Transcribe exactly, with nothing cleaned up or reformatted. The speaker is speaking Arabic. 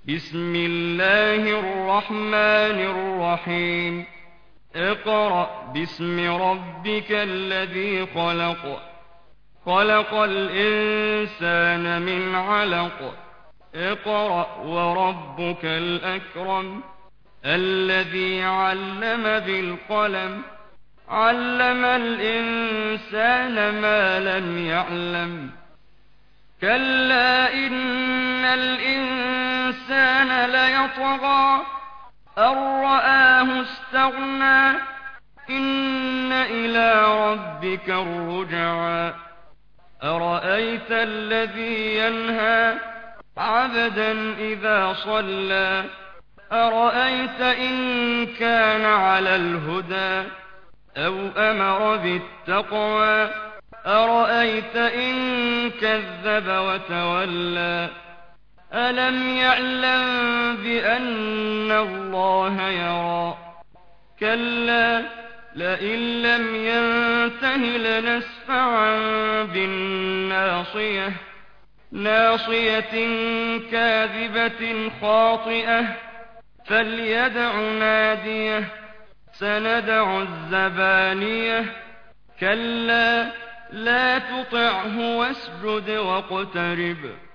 بسم الله الرحمن الرحيم اقرأ باسم ربك الذي خلق خلق الإنسان من علق اقرأ وربك الأكرم الذي علم بالقلم علم الإنسان ما لم يعلم كلا إن الإنسان ليطغى أن رآه استغنى إن إلى ربك الرجعى أرأيت الذي ينهى عبدا إذا صلى أرأيت إن كان على الهدى أو أمر بالتقوى أرأيت إن كذب وتولى ألم يعلم بأن الله يرى كلا لئن لم ينته لنسفعا بالناصية ناصية كاذبة خاطئة فليدع ناديه سندع الزبانية كلا لا تطعه واسجد واقترب